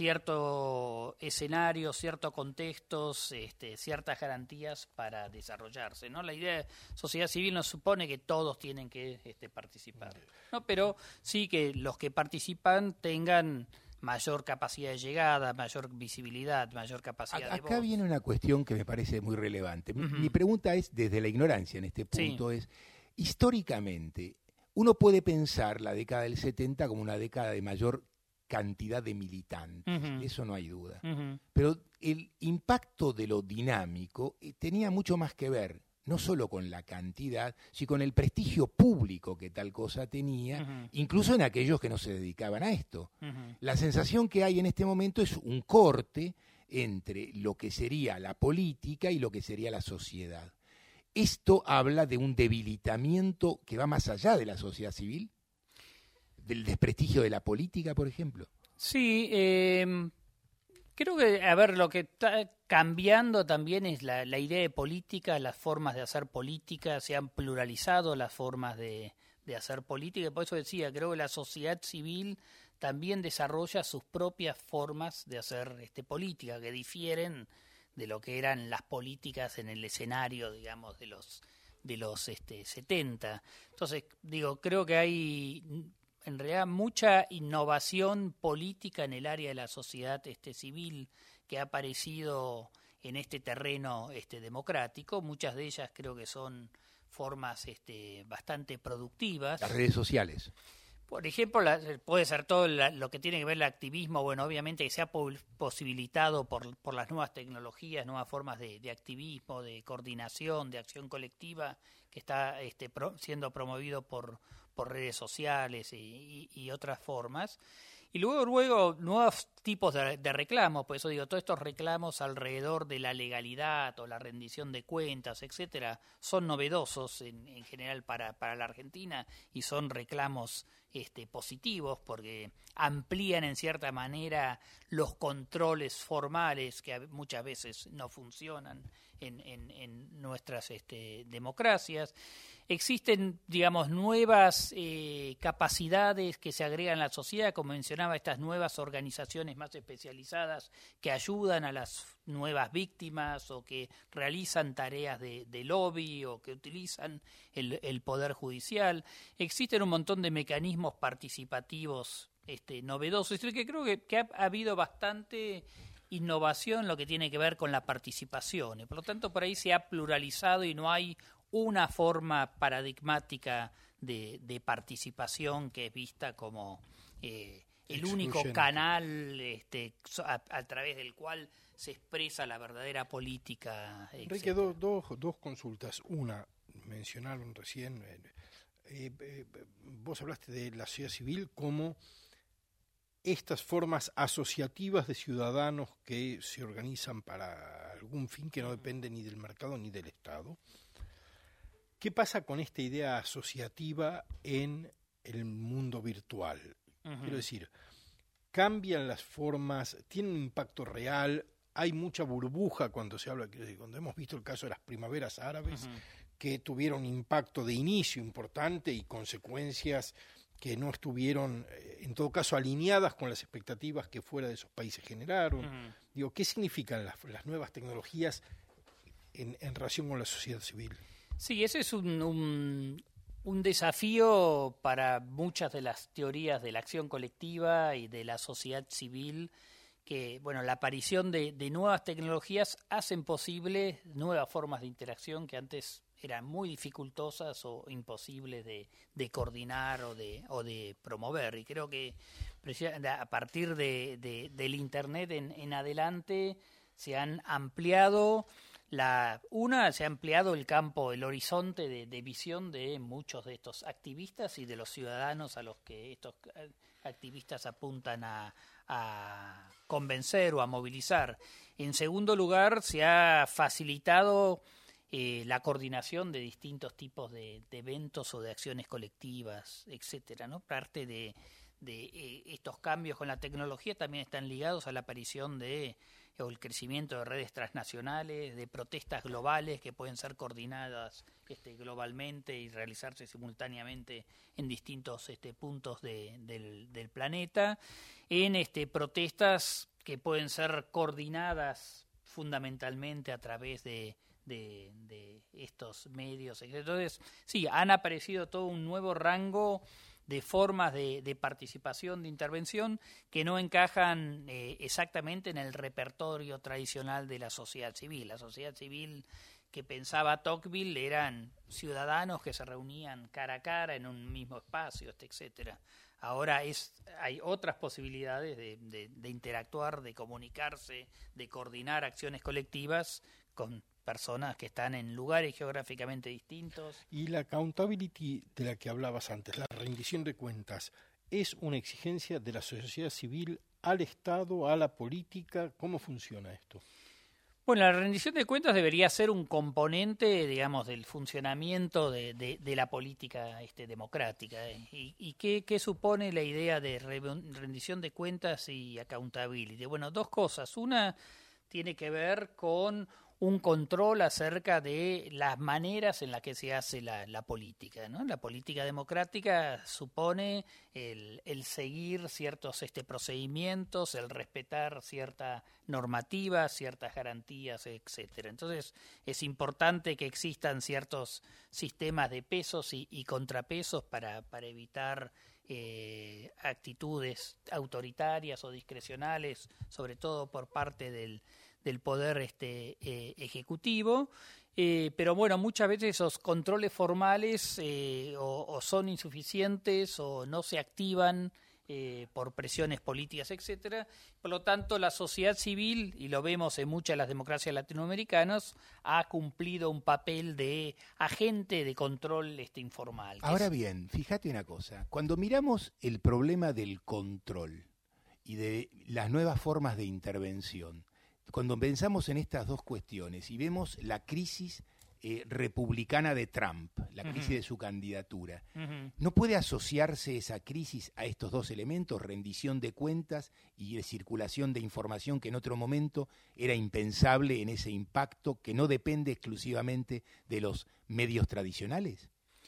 cierto escenario, ciertos contextos, este, ciertas garantías para desarrollarse, ¿no? La idea de sociedad civil no supone que todos tienen que este, participar, ¿no? Pero sí que los que participan tengan mayor capacidad de llegada, mayor visibilidad, mayor capacidad Acá de voz. Acá viene una cuestión que me parece muy relevante. Uh-huh. Mi pregunta es, desde la ignorancia en este punto, Sí. es, históricamente, uno puede pensar la década del setenta como una década de mayor cantidad de militantes, Uh-huh. eso no hay duda. Uh-huh. Pero el impacto de lo dinámico eh, tenía mucho más que ver, no solo con la cantidad, sino con el prestigio público que tal cosa tenía, Uh-huh. incluso en aquellos que no se dedicaban a esto. Uh-huh. La sensación que hay en este momento es un corte entre lo que sería la política y lo que sería la sociedad. ¿Esto habla de un debilitamiento que va más allá de la sociedad civil? ¿Del desprestigio de la política, por ejemplo? Sí, eh, creo que, a ver, lo que está cambiando también es la, la idea de política, las formas de hacer política, se han pluralizado las formas de, de hacer política, y por eso decía, creo que la sociedad civil también desarrolla sus propias formas de hacer este, política, que difieren de lo que eran las políticas en el escenario, digamos, de los de los este, setenta. Entonces, digo, creo que hay en realidad mucha innovación política en el área de la sociedad este, civil que ha aparecido en este terreno este, democrático. Muchas de ellas creo que son formas este, bastante productivas. Las redes sociales. Por ejemplo, la, puede ser todo la, lo que tiene que ver el activismo, bueno, obviamente que se ha po posibilitado por, por las nuevas tecnologías, nuevas formas de, de activismo, de coordinación, de acción colectiva, que está este, pro, siendo promovido por, por redes sociales y, y, y otras formas. Y luego, luego nuevos tipos de, de reclamos, por eso digo, todos estos reclamos alrededor de la legalidad o la rendición de cuentas, etcétera, son novedosos en, en general para, para la Argentina y son reclamos este, positivos porque amplían en cierta manera los controles formales que muchas veces no funcionan en, en, en nuestras este, democracias. Existen, digamos, nuevas eh, capacidades que se agregan a la sociedad, como mencionaba, estas nuevas organizaciones más especializadas que ayudan a las nuevas víctimas o que realizan tareas de, de lobby o que utilizan el, el poder judicial. Existen un montón de mecanismos participativos este, novedosos. Es decir, que creo que, que ha, ha habido bastante innovación en lo que tiene que ver con la participación. Y por lo tanto, por ahí se ha pluralizado y no hay una forma paradigmática de, de participación que es vista como eh, el único canal este, a, a través del cual se expresa la verdadera política. Enrique, do, dos, dos consultas. Una, mencionaron recién, eh, eh, vos hablaste de la sociedad civil como estas formas asociativas de ciudadanos que se organizan para algún fin que no depende ni del mercado ni del Estado. ¿Qué pasa con esta idea asociativa en el mundo virtual? Uh-huh. Quiero decir, cambian las formas, tienen un impacto real, hay mucha burbuja cuando se habla, cuando hemos visto el caso de las primaveras árabes, uh-huh. que tuvieron un impacto de inicio importante y consecuencias que no estuvieron, en todo caso, alineadas con las expectativas que fuera de esos países generaron. Uh-huh. Digo, ¿qué significan las, las nuevas tecnologías en, en relación con la sociedad civil? Sí, ese es un, un, un desafío para muchas de las teorías de la acción colectiva y de la sociedad civil, que bueno, la aparición de, de nuevas tecnologías hacen posible nuevas formas de interacción que antes eran muy dificultosas o imposibles de, de coordinar o de, o de promover. Y creo que a partir de, de, del Internet en, en adelante se han ampliado la una se ha ampliado el campo, el horizonte de, de visión de muchos de estos activistas y de los ciudadanos a los que estos activistas apuntan a, a convencer o a movilizar. En segundo lugar, se ha facilitado eh, la coordinación de distintos tipos de, de eventos o de acciones colectivas, etcétera, ¿no? Parte de, de eh, estos cambios con la tecnología también están ligados a la aparición de o el crecimiento de redes transnacionales, de protestas globales que pueden ser coordinadas este, globalmente y realizarse simultáneamente en distintos este, puntos de, del, del planeta, en este, protestas que pueden ser coordinadas fundamentalmente a través de, de, de estos medios. Entonces, sí, han aparecido todo un nuevo rango de formas de, de participación, de intervención, que no encajan eh, exactamente en el repertorio tradicional de la sociedad civil. La sociedad civil que pensaba Tocqueville eran ciudadanos que se reunían cara a cara en un mismo espacio, etcétera. Ahora es, hay otras posibilidades de, de, de interactuar, de comunicarse, de coordinar acciones colectivas con personas que están en lugares geográficamente distintos. Y la accountability de la que hablabas antes, la rendición de cuentas, ¿es una exigencia de la sociedad civil al Estado, a la política? ¿Cómo funciona esto? Bueno, la rendición de cuentas debería ser un componente, digamos, del funcionamiento de, de, de la política este, democrática. ¿Y, y qué, qué supone la idea de rendición de cuentas y accountability? Bueno, dos cosas. Una tiene que ver con un control acerca de las maneras en las que se hace la, la política, ¿no? La política democrática supone el, el seguir ciertos este, procedimientos, el respetar cierta normativa, ciertas garantías, etcétera. Entonces es importante que existan ciertos sistemas de pesos y, y contrapesos para, para evitar eh, actitudes autoritarias o discrecionales, sobre todo por parte del del poder este eh, ejecutivo, eh, pero bueno, muchas veces esos controles formales eh, o, o son insuficientes o no se activan eh, por presiones políticas, etcétera. Por lo tanto, la sociedad civil, y lo vemos en muchas de las democracias latinoamericanas, ha cumplido un papel de agente de control este informal. Ahora bien, fíjate una cosa, cuando miramos el problema del control y de las nuevas formas de intervención, cuando pensamos en estas dos cuestiones y vemos la crisis eh, republicana de Trump, la crisis uh-huh. de su candidatura, uh-huh. ¿no puede asociarse esa crisis a estos dos elementos, rendición de cuentas y de circulación de información que en otro momento era impensable en ese impacto que no depende exclusivamente de los medios tradicionales?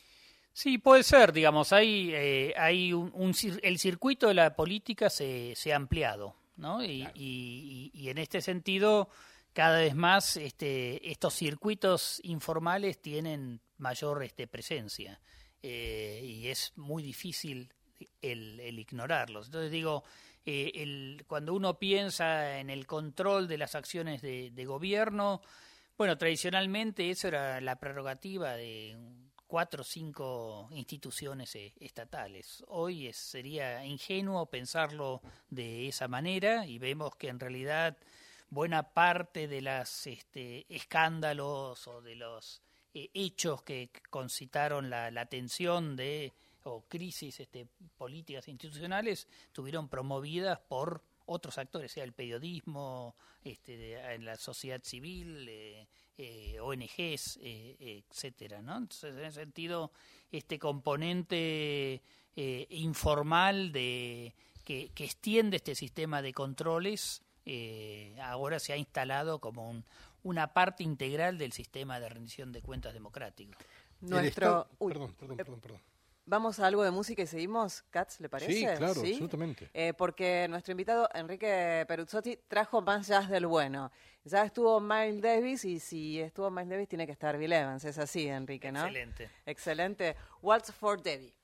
Sí, puede ser, digamos, hay, eh, hay un, un, el circuito de la política se, se ha ampliado, ¿no? Y, claro. y, y, y en este sentido, cada vez más este, estos circuitos informales tienen mayor este, presencia eh, y es muy difícil el, el ignorarlos. Entonces digo, eh, el, cuando uno piensa en el control de las acciones de, de gobierno, bueno, tradicionalmente eso era la prerrogativa de cuatro o cinco instituciones eh, estatales. Hoy es, sería ingenuo pensarlo de esa manera y vemos que en realidad buena parte de los este, escándalos o de los eh, hechos que concitaron la, la atención de o crisis este, políticas institucionales estuvieron promovidas por otros actores, sea el periodismo, este, de, la sociedad civil, eh, eh, O N Ges, eh, etcétera, ¿no? Entonces, en ese sentido, este componente eh, informal de que, que extiende este sistema de controles eh, ahora se ha instalado como un, una parte integral del sistema de rendición de cuentas democrático. Nuestro, uy, perdón, perdón, perdón, perdón. ¿Vamos a algo de música y seguimos, Katz, le parece? Sí, claro, ¿sí? Absolutamente. Eh, porque nuestro invitado, Enrique Peruzzotti, trajo más jazz del bueno. Ya estuvo Miles Davis y si estuvo Miles Davis tiene que estar Bill Evans. Es así, Enrique, ¿no? Excelente. Excelente. Waltz for Debbie.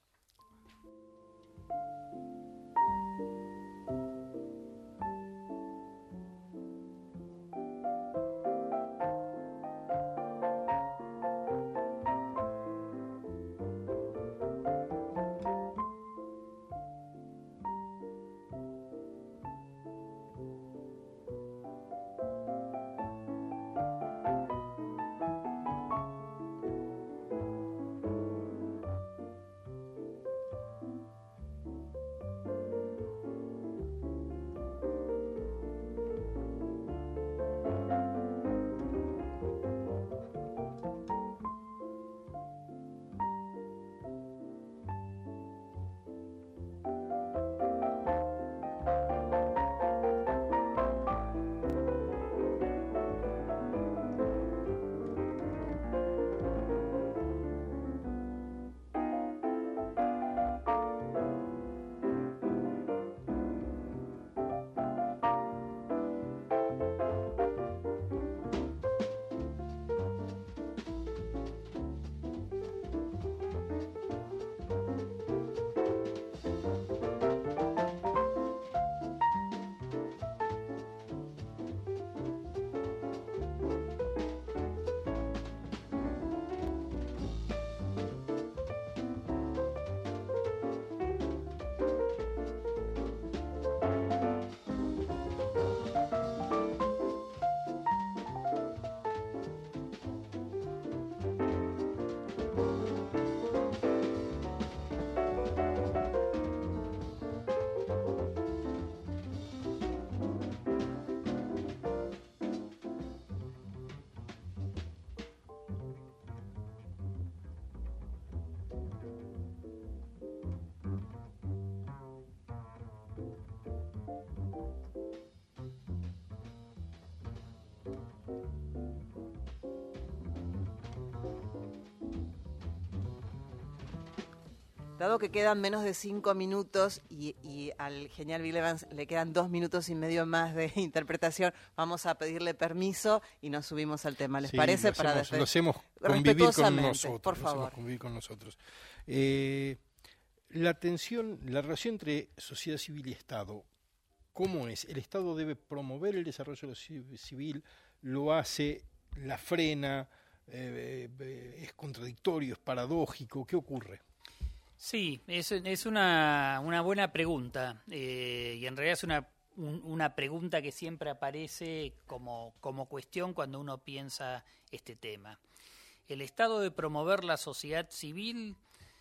Dado que quedan menos de cinco minutos y, y al genial Bill Evans le quedan dos minutos y medio más de interpretación, vamos a pedirle permiso y nos subimos al tema. ¿Les sí, parece? Lo Para hacemos, lo hacemos convivir con nosotros. Por favor. Lo hacemos convivir con nosotros. Eh, la tensión, la relación entre sociedad civil y Estado, ¿cómo es? ¿El Estado debe promover el desarrollo civil? ¿Lo hace? ¿La frena? Eh, eh, ¿Es contradictorio? ¿Es paradójico? ¿Qué ocurre? Sí, es, es una, una buena pregunta eh, y en realidad es una, un, una pregunta que siempre aparece como, como cuestión cuando uno piensa este tema. ¿El Estado debe promover la sociedad civil?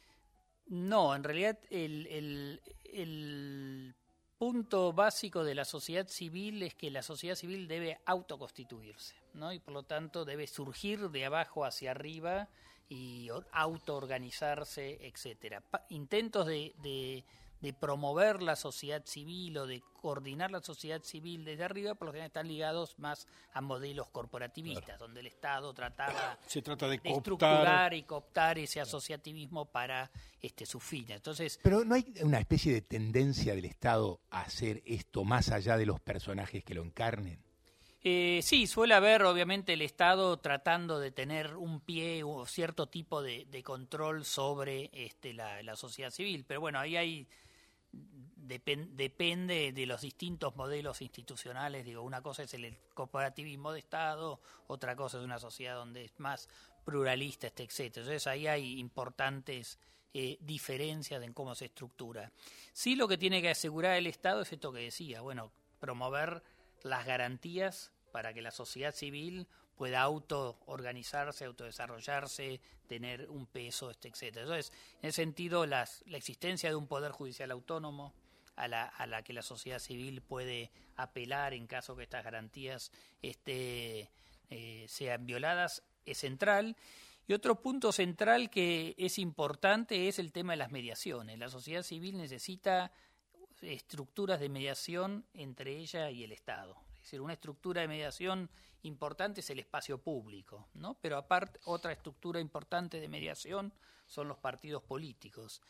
No, en realidad el, el, el punto básico de la sociedad civil es que la sociedad civil debe autoconstituirse, ¿no? Y por lo tanto debe surgir de abajo hacia arriba y autoorganizarse, etcétera. Pa- intentos de, de, de promover la sociedad civil o de coordinar la sociedad civil desde arriba, por lo general están ligados más a modelos corporativistas, claro, donde el Estado trataba Se trata de, de cooptar. estructurar y cooptar ese asociativismo para este sus fines. Entonces, pero ¿no hay una especie de tendencia del Estado a hacer esto más allá de los personajes que lo encarnen? Eh, sí, suele haber obviamente el Estado tratando de tener un pie o cierto tipo de, de control sobre este, la, la sociedad civil, pero bueno, ahí hay depen, depende de los distintos modelos institucionales. Digo, una cosa es el cooperativismo de Estado, otra cosa es una sociedad donde es más pluralista, este, etcétera. Entonces ahí hay importantes eh, diferencias en cómo se estructura. Sí, lo que tiene que asegurar el Estado es esto que decía, bueno, promover las garantías para que la sociedad civil pueda autoorganizarse, autodesarrollarse, tener un peso, este, etcétera. Entonces, en ese sentido, las, la existencia de un poder judicial autónomo a la, a la que la sociedad civil puede apelar en caso que estas garantías este, eh, sean violadas es central. Y otro punto central que es importante es el tema de las mediaciones. La sociedad civil necesita estructuras de mediación entre ella y el Estado. Es decir, una estructura de mediación importante es el espacio público, ¿no? Pero aparte, otra estructura importante de mediación son los partidos políticos.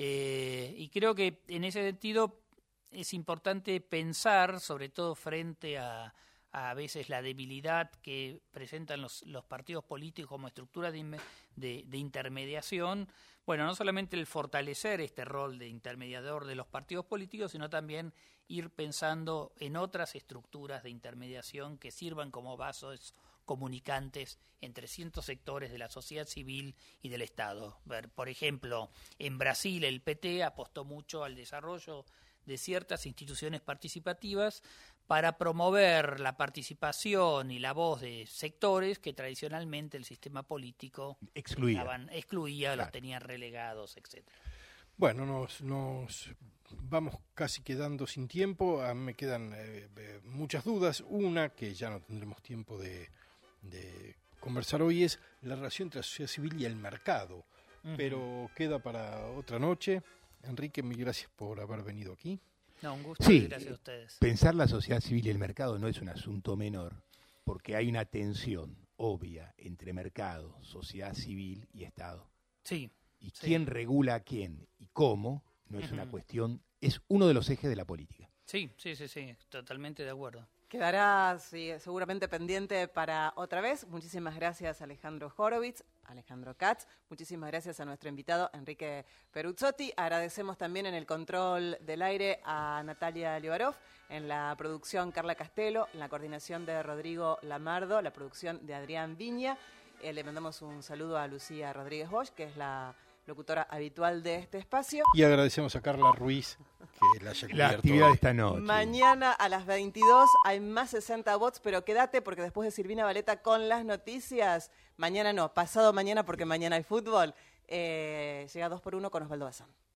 Eh, y creo que en ese sentido es importante pensar, sobre todo frente a, a veces la debilidad que presentan los, los partidos políticos como estructuras de, de, de intermediación. Bueno, no solamente el fortalecer este rol de intermediador de los partidos políticos, sino también ir pensando en otras estructuras de intermediación que sirvan como vasos comunicantes entre ciertos sectores de la sociedad civil y del Estado. Ver, por ejemplo, en Brasil el P T apostó mucho al desarrollo de ciertas instituciones participativas para promover la participación y la voz de sectores que tradicionalmente el sistema político excluía, estaban, excluía claro. los tenían relegados, etcétera. Bueno, nos, nos vamos casi quedando sin tiempo. Ah, me quedan eh, eh, muchas dudas. Una que ya no tendremos tiempo de, de conversar hoy es la relación entre la sociedad civil y el mercado. Uh-huh. Pero queda para otra noche. Enrique, mil gracias por haber venido aquí. No, un gusto, sí, gracias a ustedes. Pensar la sociedad civil y el mercado no es un asunto menor, porque hay una tensión obvia entre mercado, sociedad civil y Estado. Sí. Y sí. quién regula a quién y cómo no es uh-huh. una cuestión, es uno de los ejes de la política. Sí, sí, sí, sí, totalmente de acuerdo. Quedará sí, seguramente pendiente para otra vez. Muchísimas gracias Alejandro Horowitz, Alejandro Katz. Muchísimas gracias a nuestro invitado Enrique Peruzzotti. Agradecemos también en el control del aire a Natalia Libarov, en la producción Carla Castelo, en la coordinación de Rodrigo Lamardo, la producción de Adrián Viña. Eh, le mandamos un saludo a Lucía Rodríguez Bosch, que es la locutora habitual de este espacio. Y agradecemos a Carla Ruiz que la haya cubierto. La actividad de esta noche. Mañana a las veintidós hay más sesenta bots, pero quédate porque después de Silvina Valeta con las noticias, mañana no, pasado mañana porque mañana hay fútbol, eh, llega dos por uno con Osvaldo Bazán.